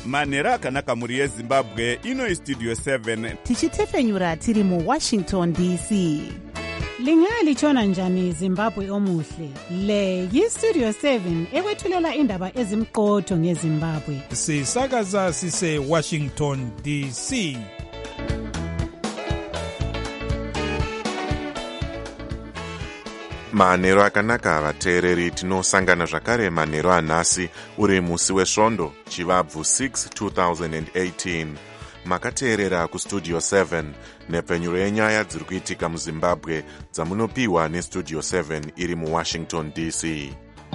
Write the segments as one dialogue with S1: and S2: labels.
S1: manhero akanaka mhuri yezimbabwe. Ino istudio 7
S2: tichitefenyura tiri muWashington DC. Lingalitshona njani Zimbabwe omuhle? Le yistudio 7 ekwethulela indaba ezimqotho ngeZimbabwe.
S3: Sisakaza sise Washington DC.
S4: Manhero akanaka vateereri, tinosangana zvakare manhero anhasi uri musi wesvondo chivabvu 6 2018. Makateerera kustudio 7 nepfenyuro yenyaya dziri kuitika muZimbabwe dzamunopiwa nestudio 7 iri muWashington DC.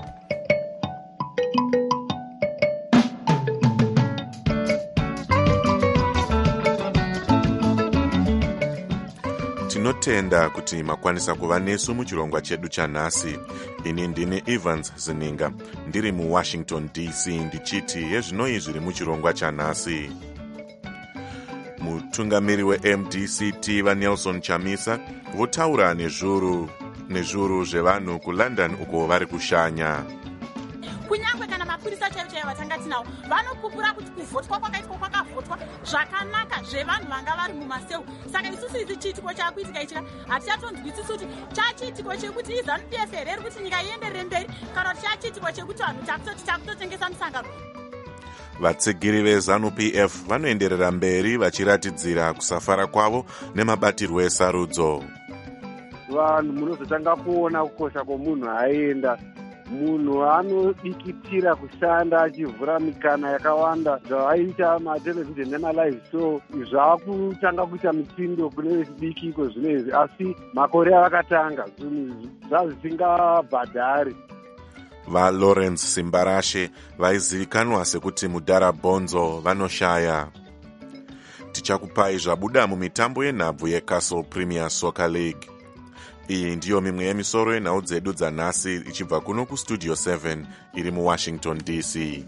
S4: Tinotenda kuti makwanisa kuva nesu muchirongwa chedu chanhasi. Ini ndini Evans Zininga, ndiri muWashington DC ndichiti yezvinoi zviri muchirongwa chanhasi. Mutungamiri weMDCT vaNelson Chamisa votaura nezvuru zvevanhu kuLondon uko vari kushanya.
S5: Kunyangwe kana mapurisa chaivo vatanga tinavo vanopupura kuti kuvhotwa kwakaitwa kwakavhotwa zvakanaka zvevanhu vanga vari mumaseu. Saka isusu izi chiitiko chakuitika ichika hatichatonzwisisi kuti chachiitiko chekuti iZANU-PF here kuti nyika ienderere mberi kana kuti chachiitiko chekuti vanhu takutotengesa musangano.
S4: Vatsigiri veZANU-PF vanoenderera mberi vachiratidzira kusafara kwavo nemabatirwo esarudzo.
S6: Vanhu munozotanga kuona kukosha kwomunhu aenda. Munhu anodikitira kushanda achivhura mikana yakawanda zvavaita matelevhizheni nemalive show zvakutanga kuita mitindo kune vechidiki iko zvinezvi, asi makore avakatanga zvinhu zvazvisingabhadhari.
S4: VaLawrence Simbarashe vaizivikanwa sekuti Mudhara Bonzo vanoshaya. Tichakupai zvabuda mumitambo yenhabvu yeCastle Premier Soccer League. Iyi ndiyo mimwe yemisoro yenhau dzedu dzanhasi ichibva kuno kustudio 7 iri muWashington DC.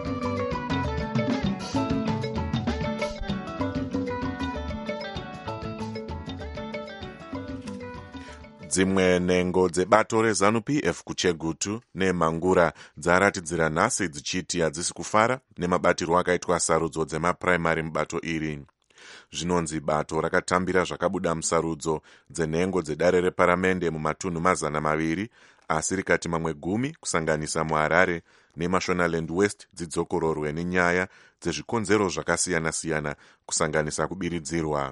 S4: Dzimwe nhengo dzebato reZANU-PF kuChegutu neMangura dzaratidzira nhasi dzichiti hadzisi kufara nemabatirwo akaitwa sarudzo dzemapuraimari mubato iri. Zvinonzi bato rakatambira zvakabuda musarudzo dzenhengo dzedare reparamende mumatunhu 200, asi rikati mamwe 10 kusanganisa muHarare neMashonaland West dzidzokororwe nenyaya dzezvikonzero zvakasiyana-siyana kusanganisa kubiridzirwa.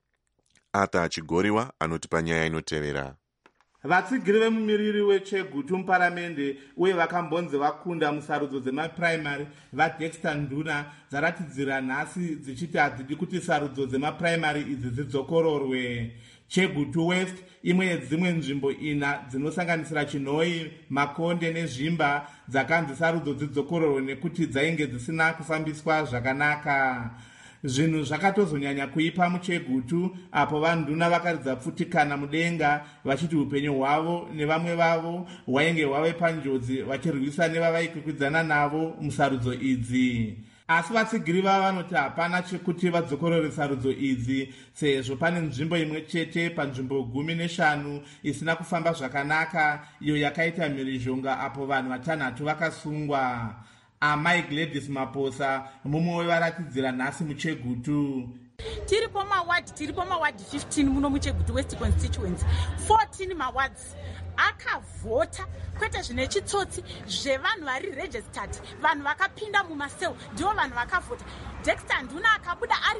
S4: Ata Chigoriwa anotipa nyaya inotevera.
S7: Vatsigiri vemumiriri weChegutu muparamende uye vakambonzi vakunda musarudzo dzemapuraimari vaDexter Nduna dzaratidzira nhasi dzichiti hadzidi kuti sarudzo dzemapuraimari idzi dzidzokororwe. Chegutu West, imwe yedzimwe nzvimbo 4 dzinosanganisira Chinoi, Makonde neZvimba, dzakanzi sarudzo dzidzokororwe nekuti dzainge dzisina kufambiswa zvakanaka. Zvinhu zvakatozonyanya kuipa muChegutu apo vaNduna vakaridza pfutikana mudenga vachiti upenyu hwavo nevamwe vavo hwainge hwave panjodzi vachirwisa nevavaikwikwidzana navo musarudzo idzi. Asi vatsigiri vava vanoti hapana chekuti vadzokorore sarudzo idzi sezvo pane nzvimbo imwe chete panzvimbo 15 isina kufamba zvakanaka, iyo yakaita mhirizhonga apo vanhu 6 vakasungwa. Amai Gladys Maposa mumwe wevaratidzira nhasi muChegutu.
S5: Tiripo mawadi 15 muno muChegutu West constituency. 14 mawards akavhota kwete zvine chitsotsi zvevanhu vari registered, vanhu vakapinda mumaseu ndivo vanhu vakavhota. Dexter Nduna akabuda ari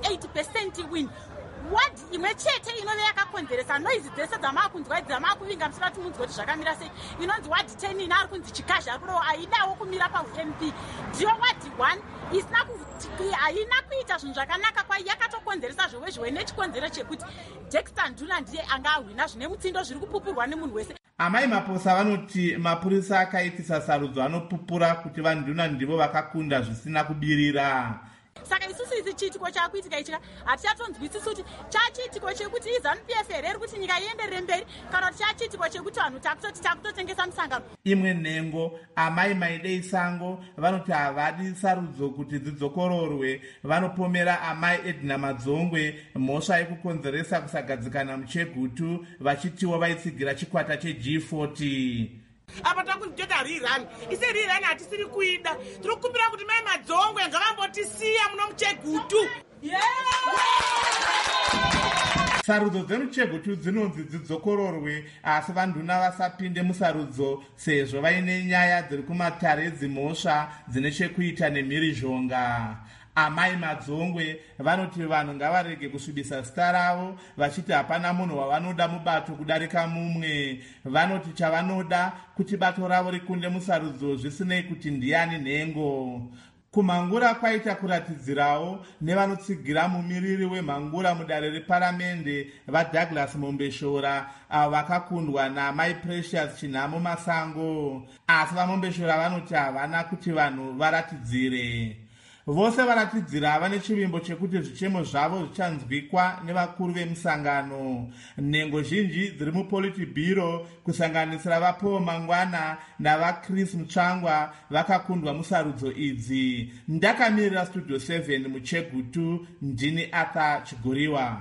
S5: 98% win. Wadi imwe chete inove yakakonzeresa noizi dzese dzamakunzwa dzamakuvinga musati munzwa kuti zvakamira sei. Inonzi wadi 10 ina ari kunzi Chikazha akulo aidawo kumira paMP. Ndiyo wadi 1 haina kuita zvinhu zvakanaka kwayo, yakatokonzeresa zvewe nechikonzero chekuti Dexter Nduna ndiye anga ahwina zvine mutsindo zviri kupupurwa nemunhu wese.
S7: Amai Maposa vanoti mapurisa akaitisa sarudzo anopupura kuti vaNduna ndivo vakakunda zvisina kubirira.
S5: Saka isusu izi chiitiko chakuitika ichika hatichatonzwisisi kuti chachiitiko chekuti iZANU-PF here kuti nyika ienderere mberi kana kuti chachiitiko chekuti vanhu takutotengesa musangano.
S7: Imwe nhengo Amai Maidei Sango vanoti havadi sarudzo kuti dzidzokororwe. Vanopomera Amai Edna Madzongwe mhosva yekukonzeresa kusagadzikana muChegutu vachitiwo vaitsigira chikwata cheG40.
S8: apa takuzitoita rirani. Isi rirani hatisiri kuida. Tiri kukumbira kuti mai Madzongwe ngavambotisiya muno muChegutu.
S7: Sarudzo dzemuChegutu dzinonzi dzidzokororwe, asi vanduna vasapinde musarudzo sezvo vaine nyaya dziri kumatare dzimhosva dzine chekuita nemhirizhonga. Amai Madzongwe vanoti vanhu ngavarege kusvibisa zita ravo, vachiti hapana munhu wavanoda mubato kudarika mumwe. Vanoti chavanoda kuti bato ravo rikunde musarudzo zvisinei kuti ndiani nhengo. Kumhangura kwaita kuratidzirawo nevanotsigira mumiriri wemhangura mudare reparamende vaDouglas Mombeshora avo vakakundwa naMai Precious Chinhamo Masango, asi vaMombeshora vanoti havana kuti vanhu varatidzire. Vose varatidzira vane chivimbo chekuti zvichemo zvavo zvichanzwikwa nevakuru vemusangano. Nhengo zhinji dziri muPolitburo kusanganisira vaPaul Mangwana navaChris Mutsvangwa vakakundwa musarudzo idzi. Ndakamirira Studio 7 muChegutu, ndini Arthur Chiguriwa.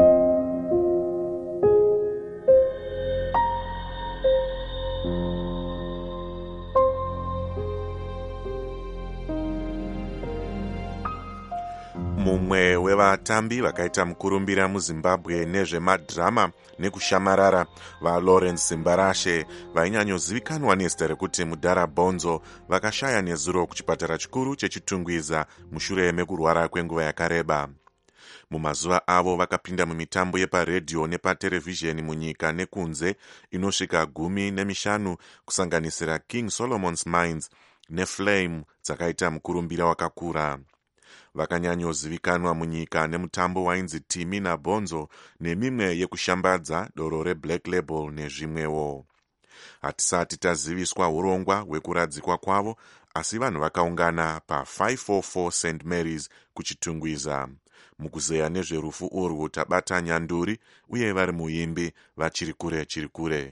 S4: Mumwe wevatambi vakaita mukurumbira muZimbabwe nezvemadhirama nekushamarara vaLawrence Simbarashe vainyanyozivikanwa nezita rekuti Mudhara Bonzo vakashaya nezuro kuchipatara chikuru chechitungwiza mushure mekurwara kwenguva yakareba. Mumazuva avo vakapinda mumitambo yeparedhiyo nepaterevhizheni munyika nekunze inosvika 15 kusanganisira King Solomon's Mines neFlame dzakaita mukurumbira wakakura. Vakanyanyozivikanwa munyika nemutambo wainzi Timi naBonzo nemimwe yekushambadza doro reBlack Label nezvimwewo. Hatisati taziviswa urongwa hwekuradzikwa kwavo, asi vanhu vakaungana pa544 St Mary's kuchitungwiza. Mukuzeya nezverufu urwu tabata Nyanduri uye vari muimbi vachiri kure.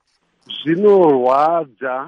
S6: Zvinorwadza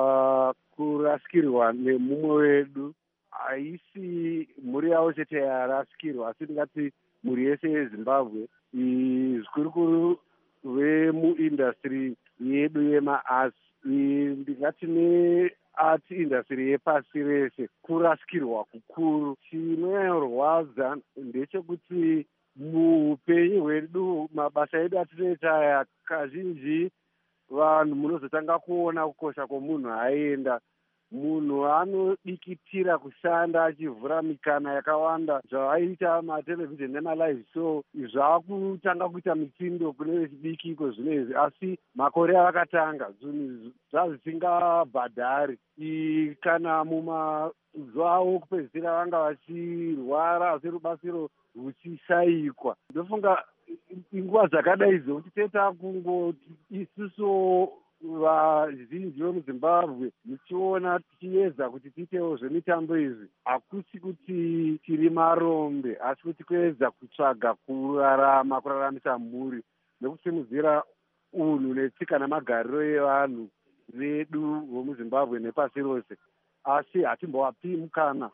S6: kurasikirwa nemumwe wedu. Haisi mhuri yavo chete yarasikirwa, asi ndingati mhuri yese yeZimbabwe, zvikurukuru vemuindastry yedu yemaarts, ndingati neart industry yepasi rese, kurasikirwa kukuru. Chinonyanyorwadza ndechekuti muupenyu hwedu, mabasa edu atinoita aya, kazhinji vanhu munozotanga kuona kukosha kwomunhu aenda. Munhu anodikitira kushanda achivhura mikana yakawanda zvavaita matelevhizheni nemalive show zvakutanga kuita mitindo kune vechidiki iko zvinezvi, asi makore avakatanga zvinhu zvazvisingabhadhari. Kana mumazuva avo kupedzisira vanga vachirwara asi rubatsiro ruchishayikwa. Ndofunga inguva dzakadai dzokuti teta kungoti isusu vazhinji vemuZimbabwe muchiona tichiedza kuti tiitewo zvemitambo izvi, hakusi kuti tiri marombe, asi kuti kuedza kutsvaga kuraramisa mhuri nekusimudzira unhu netsika namagariro evanhu vedu vomuZimbabwe nepasi rose. Asi hatimbovapi mukana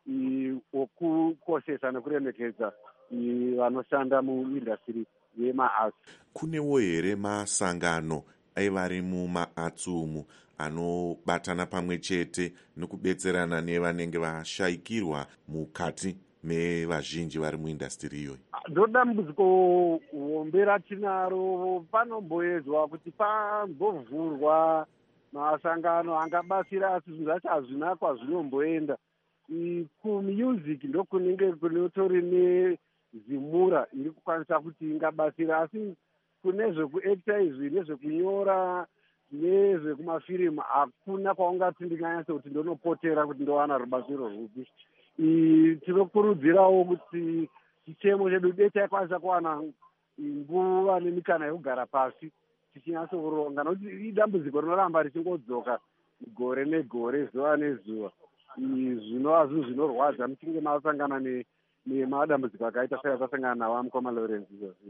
S6: wokukoshesa nekuremekedza vanoshanda muindastry yemaarts.
S4: Kunewo here masangano aivari mumaarts umu anobatana pamwe chete nekubetserana nevanenge vashayikirwa mukati mevazhinji vari muindastri iyoyi?
S6: Ndodambudziko hombe ratinaro. Panomboedzwa kuti pambovhurwa masangano angabatsira, asi zvinhu zvacho hazvina kwazvinomboenda. Kumusic ndokunenge kunotori nezimura iri kukwanisa kuti ingabatsira, asi kune zvekuekta izvi nezvekunyora nezvekumafirimu hakuna kwaungati ndinganyatsa kuti ndonopotera kuti ndowana rubatsiro rwupi. Tinokurudzirawo kuti chichemo chedu dei chaikwanisa kuwana nguva nemikana yekugara pasi tichinyatsokuronga, nokuti idambudziko rinoramba richingodzoka gore negore, zuva nezuva. Zvinova zvinhu zvinorwadza muchinge masangana nemadambudziko akaita seatasangana nawo mukoma Lawrence izvozvi.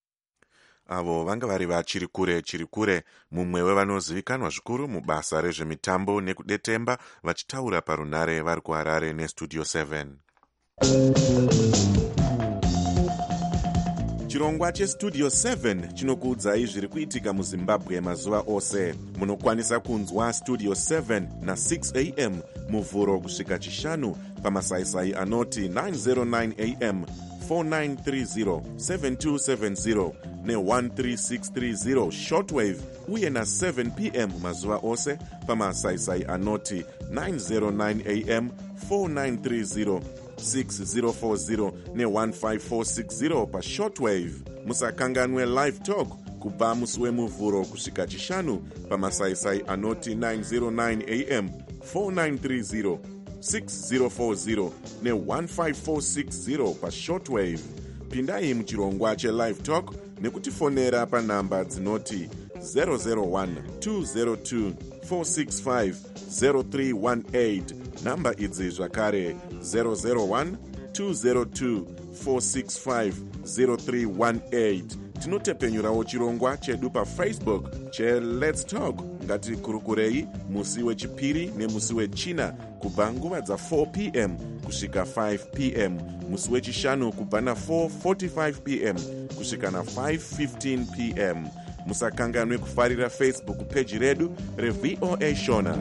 S4: Avo vanga vari vachiri kure, mumwe wevanozivikanwa zvikuru mubasa rezvemitambo nekudetemba, vachitaura parunare vari kuHarare neStudio 7. chirongwa chestudio 7 chinokuudzai zviri kuitika muzimbabwe mazuva ose. Munokwanisa kunzwa studio 7 na6 am muvhuro kusvika chishanu pamasaisai anoti 909 am 4930 7270 ne13630 shortwave uye na7 pm mazuva ose pamasaisai anoti 909 am 4930 6040 ne15460 pashortwave. Musakanganwe live talk kubva musi wemuvhuro kusvika chishanu pamasaisai anoti 909 am 4930 6040 ne15460 pashortwave. Pindai muchirongwa chelive talk nekutifonera panhamba dzinoti 001 202 465 0318. Namba idzi zvakare 001 202 465 0318. Tinotepenyurawo chirongwa chedu paFacebook cheLet's Talk. Ngatikurukurei musi wechipiri nemusi wechina kubva nguva dza4 pm kusvika 5 pm, musi wechishanu kubva na4:45 pm kusvika na5:15 pm. Musakanganwe kufarira Facebook page redu reVOA Shona.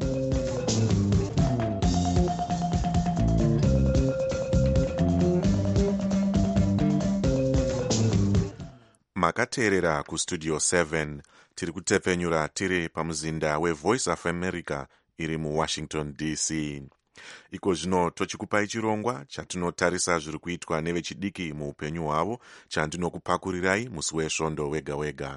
S4: Makateerera kustudio 7. Tiri kutepenyura tiri pamuzinda weVoice of America iri muWashington DC. Iko zvino tochikupai chirongwa chatinotarisa zviri kuitwa nevechidiki muupenyu hwavo, chandinokupakurirai musi wesvondo wega wega.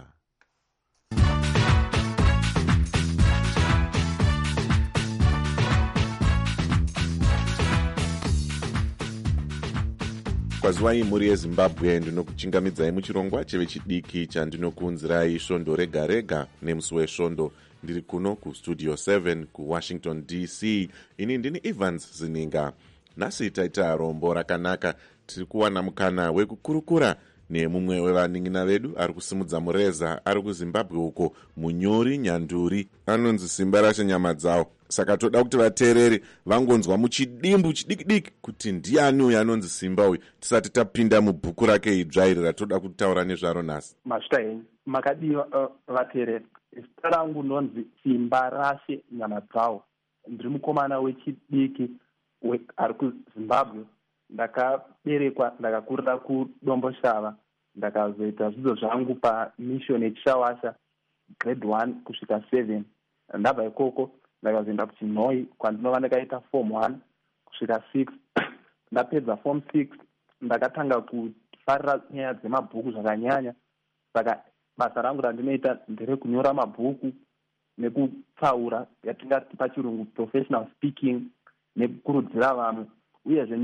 S4: Kwaziwai muri yeZimbabwe, ndinokuchingamidzai muchirongwa chevechidiki chandinokuunzirai svondo rega rega nemusi wesvondo. Ndiri kuno kustudio 7 kuWashington DC. Ini ndini Evans Zininga. Nhasi taita rombo rakanaka. Tiri kuwana mukana wekukurukura nemumwe wevanin'ina vedu ari kusimudza mureza ari kuZimbabwe uko, Munyori Nyanduri. Anonzi simba rashe nyama dzawo. Saka toda kuti vateereri vangonzwa muchidimbu chidiki kuti ndiani uyu anonzi simba uyu, tisati tapinda mubhuku rake idzva iri ratoda kutaura nezvaro nhasi.
S9: Masvita henyu makadiwa vateereri. Zita rangu ndonzi simba rashe nyama dzawo. Ndiri mukomana wechidiki ari kuZimbabwe. Ndakaberekwa ndakakurira kuDomboshava, ndakazoita zvidzo zvangu pamishoni yeChishawasha grade 1 kusvika 7. Ndabva ikoko ndakazoenda kuChinhoi kwandinova ndakaita form 1 kusvika 6. Ndapedza form 6 ndakatanga kufarira nyaya dzemabhuku zvakanyanya. Saka basa rangu randinoita nderekunyora mabhuku nekupfaura, yatingati pachirungu professional speaking, nekukurudzira vamwe. Uyezve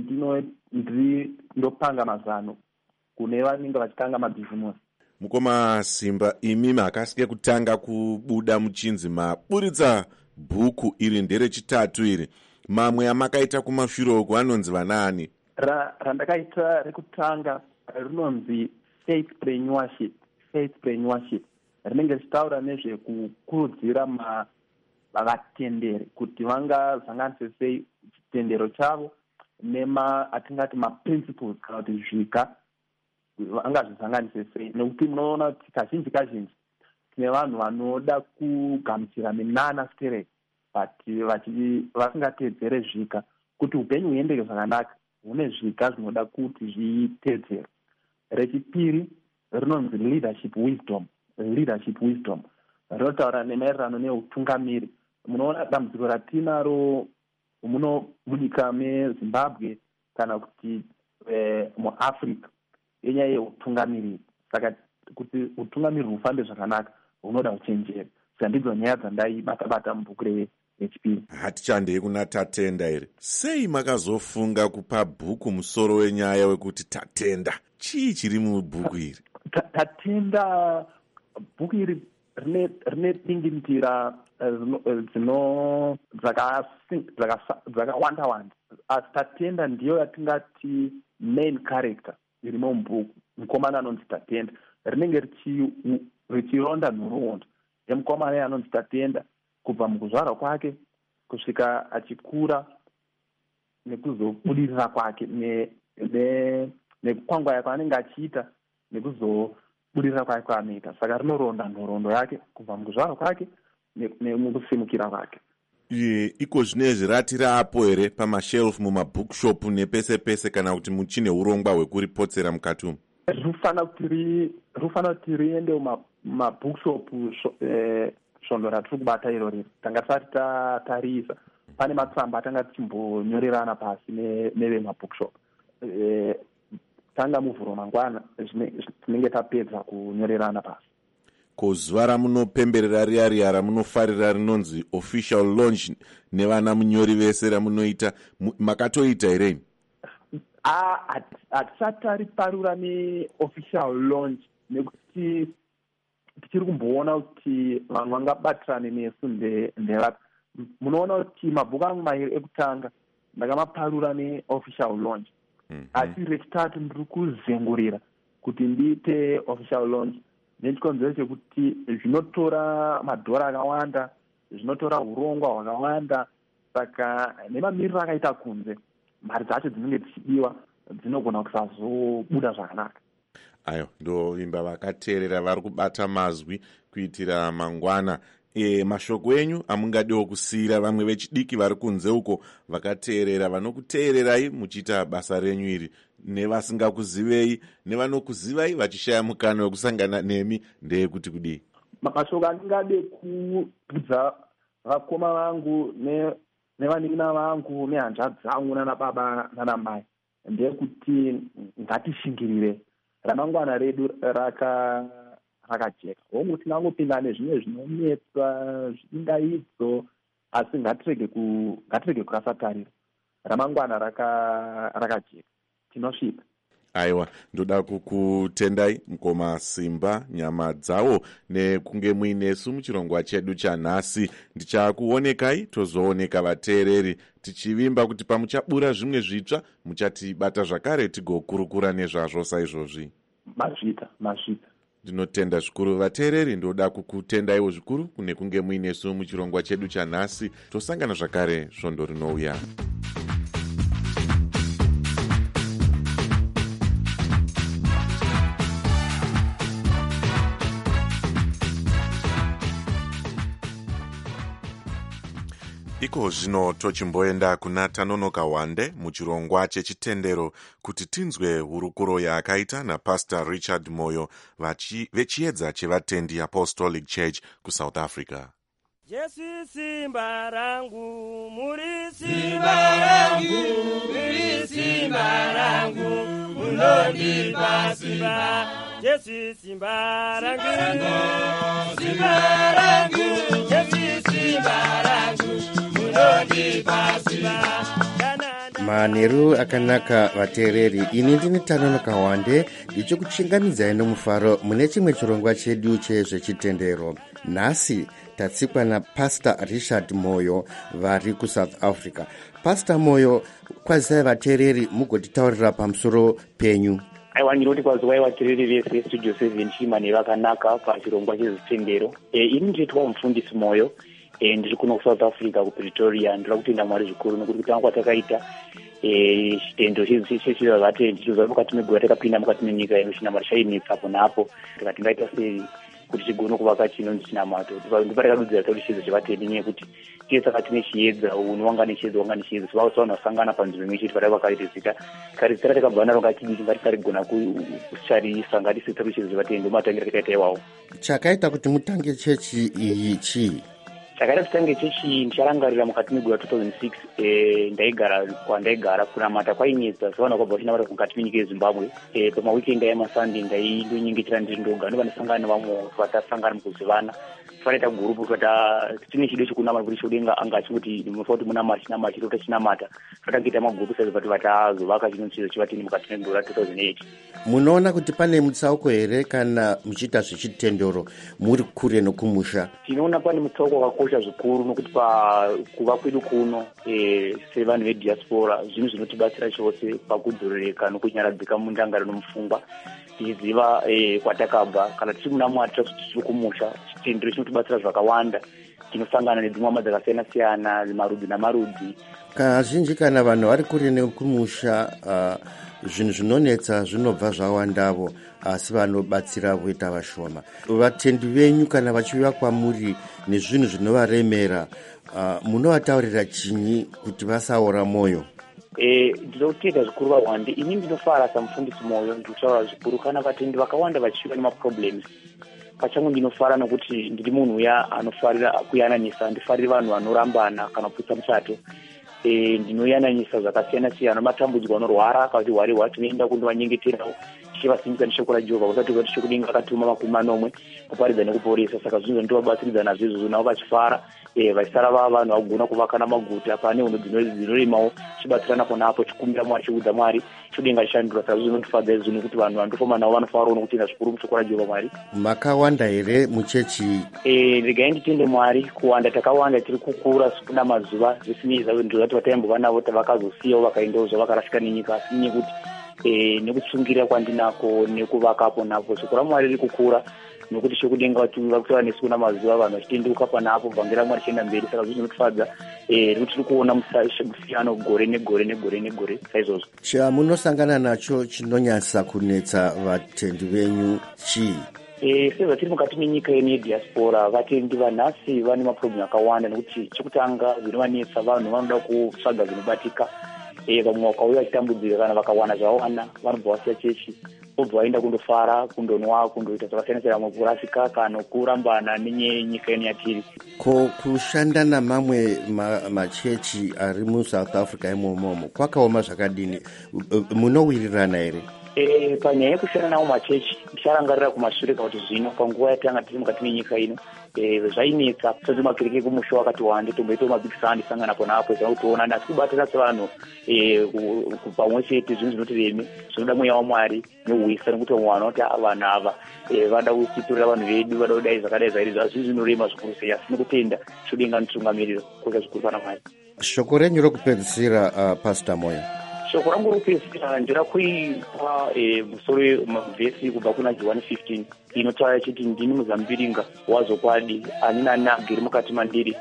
S9: ndopanga mazano kune vanenge vachitanga mabhizimusi.
S4: Mukoma Simba, imi makasike kutanga kubuda muchinzi maburitsa bhuku iri nderechitatu iri. Mamwe amakaita kumashure uko anonzi vanaani?
S9: Randakaita rekutanga rinonzi faithpreneurship. Rinenge richitaura nezvekukurudzira vatenderi kuti vangazanganise sei chitendero chavo atingati maprinciples kana kuti zviga vangazvizanganise sei. Nekuti munoona kuti kazhinji tine vanhu vanoda kugamuchira minana sterei but vasingateedzere zviga. Kuti upenyu huendeke zvakanaka hune zviga zvinoda kuti zviteedzere. Rechipiri rinonzi leadership wisdom. Rinotaura nemaererano neutungamiri. Munoona dambudziko ratinaro munyika meZimbabwe kana kuti muAfrica yenyaya yeutungamiri. Saka kuti utungamiri hufambe zvakanaka hunoda uchenjeri. Saka ndidzo nyaya dzandaibata mubhuku rechipiri.
S4: Hatichandei kuna Tatenda iri. Sei makazofunga kupa bhuku musoro wenyaya wekuti Tatenda? Chii chiri mubhuku iri?
S9: Tatenda bhuku iri rine dingindira dzakawanda. Asi Tatenda ndiyo yatingati main character irimo mubhuku. Mukomana anonzi Tatenda rinenge richironda nhoroondo yemukomana anonzi Tatenda kubva mukuzvarwa kwake kusvika achikura nekuzobudirira kwake nekwangwaya kwaanenge achiita nekuzobudirira kwake kwaanoita. Saka rinoronda nhoroondo yake kubva mukuzvarwa kwake nemukusimukira kwake.
S4: Iko zvinezvi ratirapo here pamashelfu mumabookshop nepese pese, kana kuti muchine urongwa hwekuripotsera mukati umu? Rufana kuti riende mumabookshop svondo ratiri kubata iro riri. Tanga tisati tatarisa pane matsamba atanga tichimbonyorerana pasi nevemabookshop. Tanga muvhuro mangwana tinenge tapedza kunyorerana pasi. Zuva ramunopemberera riya ramunofarira rinonzi official launch nevana munyori vese ramunoita, makatoita here?
S9: Hatisati tariparura neofficial launch nekuti tichiri kumboona kuti vanhu vangabatirane nesu ndevapi. Munoona kuti mabhuku angu mairi ekutanga ndakamaparura neofficial launch. Asi rechitatu ndiri kuzengurira kuti ndiite official launch nechikonzero chekuti zvinotora madhora akawanda, zvinotora urongwa hwakawanda. Saka nemamiriro akaita kunze, mari dzacho dzinenge dzichidiwa dzinogona kusazobuda zvakanaka.
S4: Ayo ndo imba vakateerera vari kubata mazwi kuitira mangwana. Mashoko enyu amungadiwo kusiyira vamwe vechidiki vari kunze uko vakateerera, vanokuteererai muchiita basa renyu iri, nevasingakuzivei nevanokuzivai vachishaya mukana wekusangana nemi, ndeyekuti kudii?
S9: Mashoko andingade kubvudza vakoma vangu nevanin'ina vangu nehanzvadzi dzangu nana baba nana mai ndeyekuti ngatishingirire ramangwana redu rakajeka. Hongu tingangopinda nezvimwe zvinonetsa zvingaidzo, asi ngatirege kurasa tariro. Ramangwana rakajeka, tinosvika.
S4: Aiwa, ndoda kukutendai mukoma simba nyama dzawo nekunge muinesu muchirongwa chedu chanhasi. Ndichakuonekai tozooneka vateereri, tichivimba kuti pamuchabura zvimwe zvitsva muchatibata zvakare tigokurukura nezvazvo saizvozvi.
S9: Mazvita.
S4: Ndinotenda zvikuru vateereri, ndoda kukutendaiwo zvikuru kune kunge muinesu muchirongwa chedu chanhasi. Tosangana zvakare svondo rinouya. Iko zvino tochimboenda kuna Tanonoka Wande muchirongwa chechitendero kuti tinzwe hurukuro yaakaita naPastor Richard Moyo vechiedza chevatendi Apostolic Church kuSouth Africa.
S10: Jesu simba rangu, muri simba rangu, muri simba rangu, munondipa simba. Jesu simba rangu, simba rangu, Jesu simba rangu, munondipa simba. Manheru akanaka vateereri, ini ndini Tanonoka Wande ndichikuchingamidzai nomufaro mune chimwe chirongwa chedu chezvechitendero. Nhasi tatsikwa naPastor Richard Moyo vari kuSouth Africa. Pastor Moyo, kwazisai vateereri mugotitaurira pamusoro penyu.
S11: Aiwa, ndinoti kwazisai vateereri vese Studio 7 chimane vakanaka pachirongwa chezvitendero. Ini ndinoitwa mufundisi Moyo, ndiri kuno kuSouth Africa kuPretoria. Ndinoda kutenda Mwari zvikuru nokuti kutanga kwatakaita chitendero chezvizva vatendi chizova mukati megore takapinda mukati menyika inochina shainetsa apo napo tingaita sei kuti tigone kuvaka chinonzi chinamato. Ndipatakadudzira tauri chiedza chevatendi nekuti tiye saka tine chiedza uno wanga nechiedza wanga nechiedza sivausaona vasangana panzvimbo imwe chete patava vakaita zita kari zita ratakabva naro ngatidii ngatikarigona kusharisa ngatisita chiedza chevatendi ndomatangira takaita iwawo.
S10: Chakaita kuti mutange chechi iyi chii?
S11: Chakaita kutange chechi ndicharangarira mukati megore 2006 ndaigara kwandaigara kunamata kwainetsa savana kwabva vachinamata mukati menyika yeZimbabwe. Pamawikendi ayamasande ndaindonyengetera ndiri ndoga ndovanasangana nevamwe vatasangana mukuzivana fanaita gurupu tine chido chekunamata kuti chodenga anga achikuti mufa kuti munamata chinamata chitota chinamata fatangeita magurupu saizi vati vatazovaka chinonzizo chivatini mukati megore 2008.
S10: Munoona kuti pane mutsauko here kana muchiita zvechitendero muri kure nokumusha?
S11: Tinoona pane mutsauko wakakosha zvikuru nokuti kuva kwedu kuno sevanhu vediaspora zvinhu zvinotibatsira chose pakudzorereka nokunyaradzika mundangano nomufungwa tichiziva kwatakabva. Kana tichi muna Mwari tiri kumusha chitendero chinotibatsira zvakawanda tinosangana nedzimwe hama dzakasiyana-siyana, marudzi namarudzi.
S10: Kazhinji kana vanhu vari kure nekumusha, zvinhu zvinonetsa zvinobva zvawandavo, asi vanobatsira voita vashoma. Vatendi venyu kana vachiuya kwamuri nezvinhu zvinovaremera, munovataurira chinyi kuti vasaora mwoyo?
S11: Ndinokuita zvikuru vawande. Ini ndinofara samufundisi moyo ndikutaura zvikuru kana vatendi vakawanda vachiva nemaproblems. Pachangu ndinofara nokuti ndiri munhu uya anofarira kuyananisa, ndifariri vanhu vanorambana kana kuputsa muchato. Ndinoyananisa zvakasiyana-siyana, matambudziko anorwara kuti hwari tinoenda kundovanyengeterawo tichivasimbisa neshoko raJehovha kusati kuti chokudinga akatuma makumi manomwe kuparidza nekuporesa. Saka zvinhu ndinovabatsiridza nazvo izvozvo, navo vachifara vachisara vanhu vagona kuvaka namaguta pane hunhu dzinoremawo chibatsirana pona apo chikumbira Mwari chiudza Mwari chodenga chishandura. Saka zvinondifadza izvo nekuti vanhu vanotofamba navo vanofarawo nokutenda zvikuru mushoko raJehovha Mwari.
S10: Makawanda here muchechi?
S11: Regai nditende Mwari, kuwanda takawanda, tiri kukura sikuna mazuva zvisinei zvati vataimbova navo tavakazosiyawo vakaendawo zvavakarasika nenyika, asi nekuti nekutsungirira kwandinako nekuvakapo napo shoko raMwari riri kukura, nokuti chokudenga vakutora nesu kuna mazuva vanhu vachitenduka panapo bvangera Mwari chienda mberi. Saka zvinotifadza nekuti tiri kuona musiyano gore negore saizvozvo.
S10: Chamunosangana nacho chinonyasa kunetsa vatendi venyu chii?
S11: Sezvatiri mukati menyika yedu yediaspora, vatendi vanhasi vane maproblemu akawanda, nekuti chekutanga zvinovanetsa, vanhu vanoda kutsvaga zvinobatika. Vamwe vakauya vachitambudzika kana vakawana zvavawana vanobva vasiya chechi, vobva vaenda kundofara, kundonwa, kundoita zvakasiyana-siyana, vamwe kurasika kana kurambana nenyika yedu yatiri.
S10: Kushanda namamwe machechi ari muSouth Africa imomo kwakaoma zvakadini? Munowirirana here?
S11: Panyaya yekushanda nawo machechi ndicharangarira kumashure kuti zvino panguva yatanga tiri mukati menyika ino zvainetsa sezvo makereke kumusha wakati wande tomboita mabikisani sangana pona apo zvinotoona asi kubatira sevanhu pamwe chete zvinhu zvinotireme zvinoda mweya waMwari neuwisa, nekuti vamwe vanoti vanhu ava vada kuchitorera vanhu vedu, vada kudai zvakadai zvairi zvazvi zvinorema zvikuru sei, asi nokutenda chodenga notungamiriro kosha zvikuru pana Mwari.
S10: Shoko renyu rokupedzisira, Pastor Moyo?
S11: Shoko rangu rokupedzisira ndirakuipa musoro mavhesi kubva kuna Johani 15 inotaura chiti ndini muzambiringa wazokwadi, ani nani agere mukati mandiri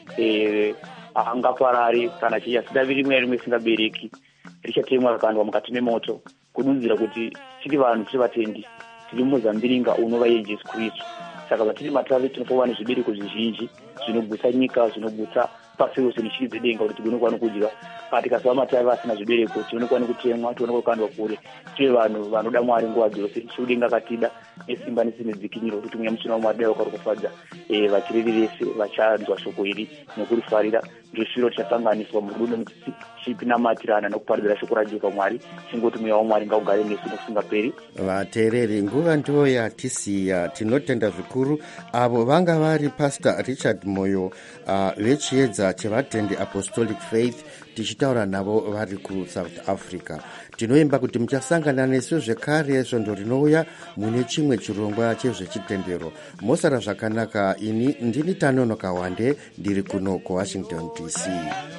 S11: haangaparari kana chiya sidavi rimwe singabereki, richatemwa rakandwa mukati memoto, kududzira kuti tiri vanhu tiri vatendi tiri muzambiringa unova Jesu Kristu. Saka vatiri matavi tinofova nezvibereko zvizhinji zvinogutsa nyika, zvinogutsa pasi rose neshiri dzedenga kuti tigone nokudya. Tikasava matavi asina zvibereko tionekwa nekutemwa, tionekwa kukandwa kure. Tive vanhu vanoda Mwari nguva dzose, chokudenga katida nesimba nedzikinyiro kuti mweya mutsvene waMwari dai wakari kufadza vateereri vese vachanzwa shoko iri nekurifarira. Ndosviro tichasanganiswa murudo tichipinamatirana nokuparidzira shoko raJehovha Mwari, chingoti mweya waMwari ngaugare nesu nokusingaperi.
S10: Vateereri, nguva ndiyo yatisiya. Tinotenda zvikuru avo vanga vari Pastor Richard Moyo vechiedza chevatendi Apostolic Faith, tichitaura navo vari kuSouth Africa. Tinoimba kuti muchasangana nesu zvekare svondo rinouya mune chimwe chirongwa chezvechitendero. Mosara zvakanaka. Ini ndini Tanonoka Wande, ndiri kuno kuWashington DC.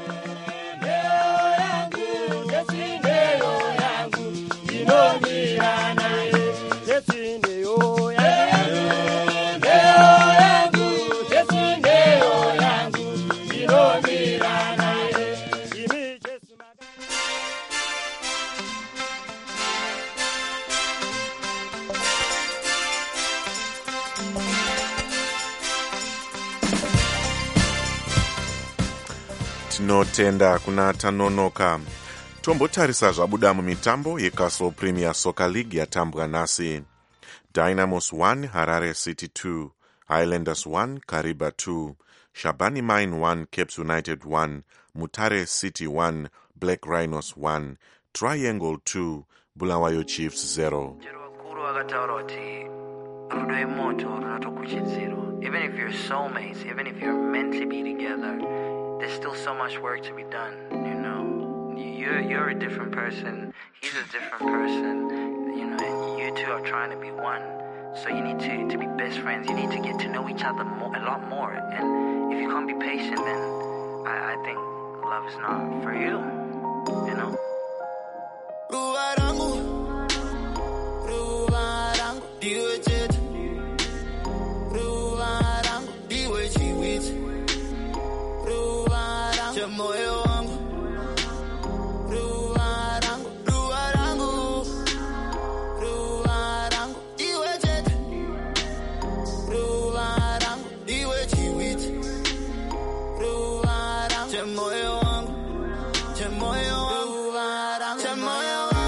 S4: Tinotenda kuna Tanonoka. Tombotarisa zvabuda mumitambo yeCastle Premier Soccer League yatambwa nhasi. Dynamos 1 Harare City 2, Highlanders 1 Kariba 2, Shabani Mine 1 Cape United 1, Mutare City 1 Black Rhinos 1, Triangle 2 Bulawayo Chiefs 0.
S12: Even if you're soulmates, even if you're meant to be together, there's still so much work to be done, you know. You're a different person, he's a different person, you know, and you two are trying to be one. So you need to be best friends, you need to get to know each other a lot more. And if you can't be patient, then I think love is not for you, you know.
S13: chemoyo wangu, ruwa rangu, ruwa rangu, ruwa rangu, iwe chete, ruwa rangu, iwe chiwiti, ruwa rangu, chemoyo wangu, chemoyo wangu, ruwa rangu, chemoyo wangu.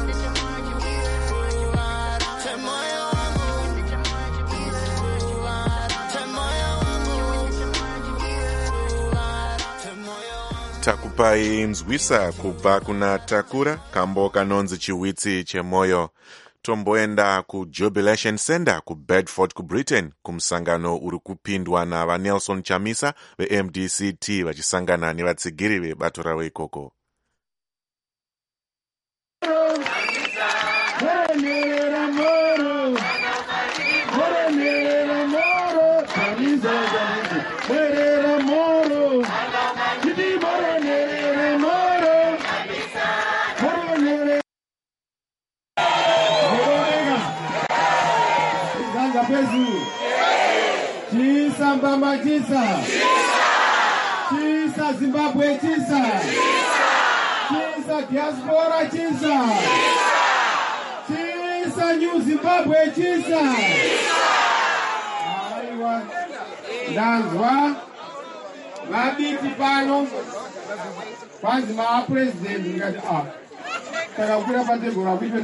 S4: Takupai nzwisa kubva kuna Takura, kambo kanonzi chiwitsi chemoyo. Tomboenda kuJubilation Center kuBedford kuBritain kumusangano uri kupindwa navaNelson Chamisa veMDCT vachisangana nevatsigiri vebato ravo ikoko.
S14: Chisa Mbamba chisa, chisa Zimbabwe chisa, chisa diaspora chisa, chisa New Zimbabwe chisa. Aiwa, ndanzwa vabiti pano kwanzi maapresident ndikati takakwira patebhura kuitwe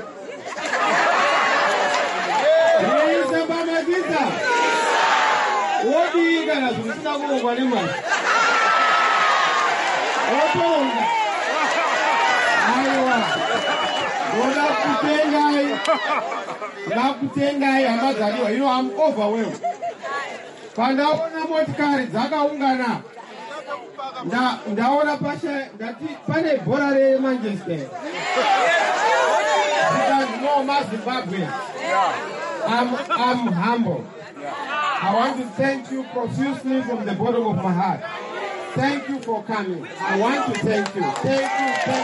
S14: chisa Mbamba chisa. Wodi kana zvisina kuongwa nemari otonga. Aiwa, ndoda kutengai hama dzadiwa. You know, I'm overwhelmed. Pandaona motikari dzakaungana ndaona pasha ndati pane bhora reManchester. Because no maZimbabwe. I'm humble. I want to thank you profusely from the bottom of my heart. Thank you for coming. I want to thank you. Thank you.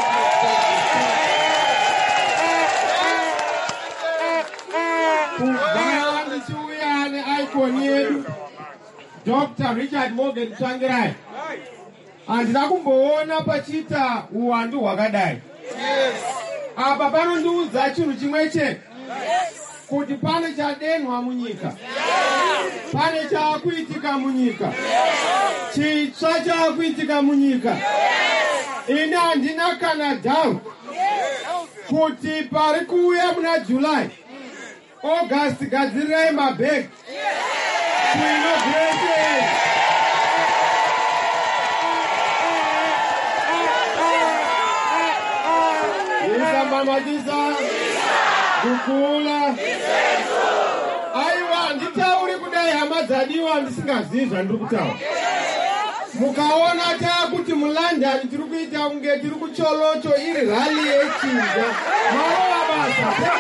S14: Kubhanga chiuya neicon yedu Dr. Richard Morgan Tsvangirai. Handina kumboona pachita uwandu hwakadai. Apa panondiudza chinhu chimwe chete. Kuti pane chadenwa munyika, pane chaakuitika munyika, chitsva chaakuitika munyika. Ini handina kana doubt kuti pari kuuya muna July, August gadzirirai mabhegi kuinauguration. Isambamadzisa kukula. Aiwa, nditauri kudai hama dzadiwa ndisingazivi zvandiri kutaura. Mukaona taakuti muLondon tiri kuita kunge tiri kucholocho iri rally yechinja. Marova basa.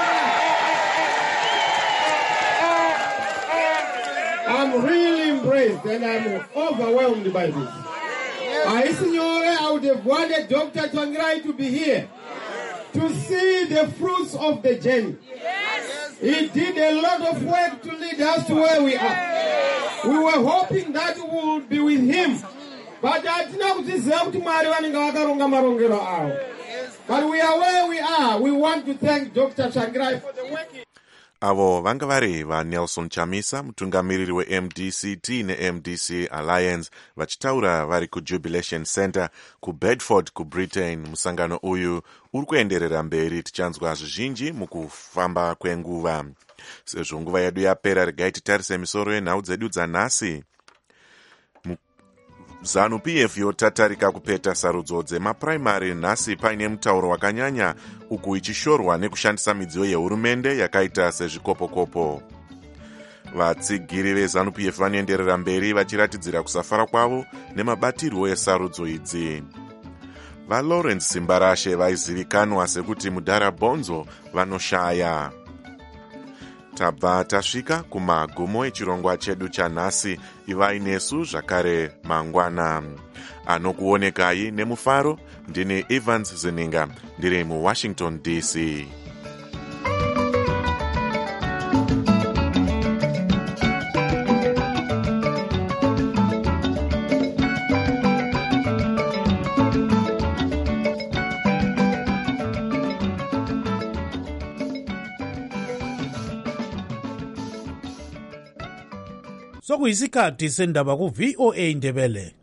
S14: I'm really impressed and I'm overwhelmed by this. Aisinyore, I would have wanted Dr. Tsvangirai to be here to see the fruits of the journey. He did a lot of work to lead us to where we are. We were hoping that we would be with him, but we are where we are. We want to thank Dr. Tsvangirai for the work.
S4: Avo vanga vari vaNelson Chamisa, mutungamiriri weMDCT neMDC Alliance, vachitaura vari kuJubilation Center kuBedford kuBritain. Musangano uyu uri kuenderera mberi, tichanzwa zvizhinji mukufamba kwenguva. Sezvo nguva yedu yapera, regai titarise misoro yenhau dzedu dzanhasi. ZANU-PF yotatarika kupeta sarudzo dzemapuraimari nhasi paine mutauro wakanyanya, uku ichishorwa nekushandisa midziyo yehurumende yakaita sezvikopokopo. Vatsigiri veZANU-PF vanoenderera mberi vachiratidzira kusafara kwavo nemabatirwo esarudzo idzi. VaLawrence Simbarashe vaizivikanwa sekuti Mudharabhonzo vanoshaya. Tabva tasvika kumagumo echirongwa chedu chanhasi. Ivai nesu zvakare mangwana. Anokuonekai nemufaro ndine Evans Zininga, ndiri muWashington DC.
S3: sokuyisikhathi sendaba ku-VOA Ndebele.